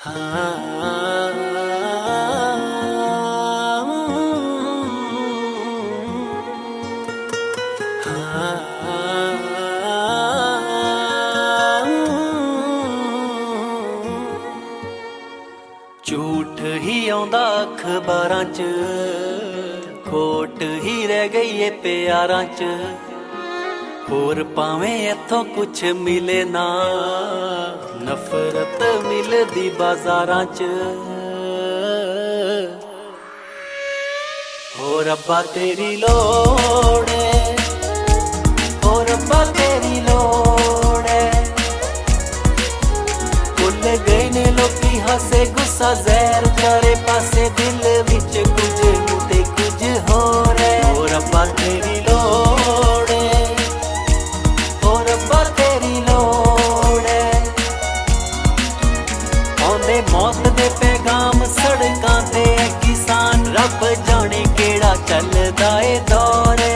झूठ ही आउंदा अखबारां च, खोट ही रह गई है प्यारां च। होर भावें इत्थों कुछ मिले ना, नफरत मिलदी बाजारां च। हो रब्बा तेरी लोड़ है, हो रब्बा तेरी लोड़ है। भुल गए ने लोकी हसे गुस्सा जहर चारे पासे, दिल विच कुछ मुते कुछ होर है। हो रब्बा तेरी लोड़ है, हो रब्बा तेरी लोड़ है। आउंदे मौत दे पैगाम सड़कां ते किसान, रब जाने केड़ा चलदा ए दौर है।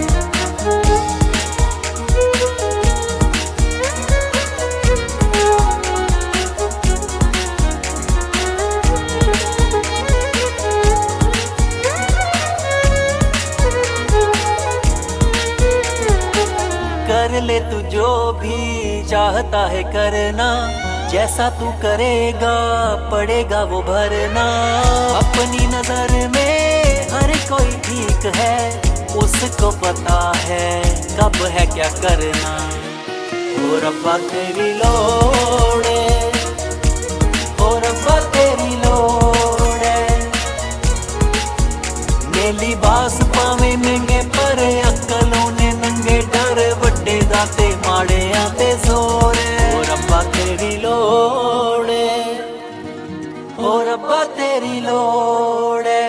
कर ले तू जो भी चाहता है करना, जैसा तू करेगा पड़ेगा वो भरना। अपनी नजर में हर कोई ठीक है, उसको पता है कब है क्या करना। हो रब्बा तेरी लोड़ है, हो रब्बा तेरी लोड़ है। नीली बास पावे महंगे पर अक्लों ने नंगे, डर वड्डे दाते माड़ियां ते जोर है। हो रब्बा तेरी लोड़ है, हो रब्बा तेरी लोड़ है।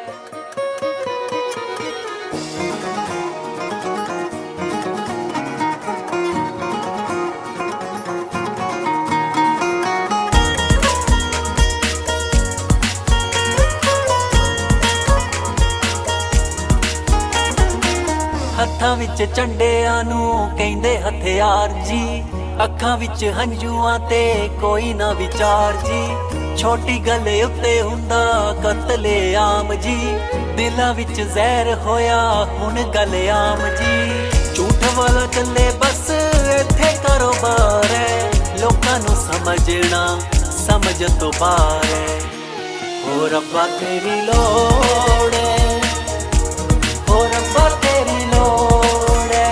हत्थां विच झंडियां नूं कहंदे हथियार जी, अखां विच हंझूआं ते कोई ना विचार जी। छोटी गल उत्ते हुंदा कतले आम जी, दिलां विच जहर होया हुण गल आम जी। झूठ वाला चले बस इत्थे कारोबार है, लोकां नूं समझना समझ तो बाहर है। हो रब्बा तेरी लोड़ है, हो रब्बा तेरी लोड़ है।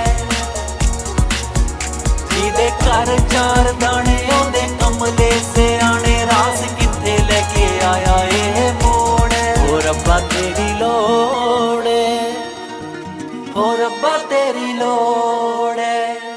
जिहदे घर चार दाने आउंदे कमले से आने, रास किथे लेके आया ये मोड़ है। हो रब्बा तेरी लोड़ है, हो रब्बा तेरी लोड़ है।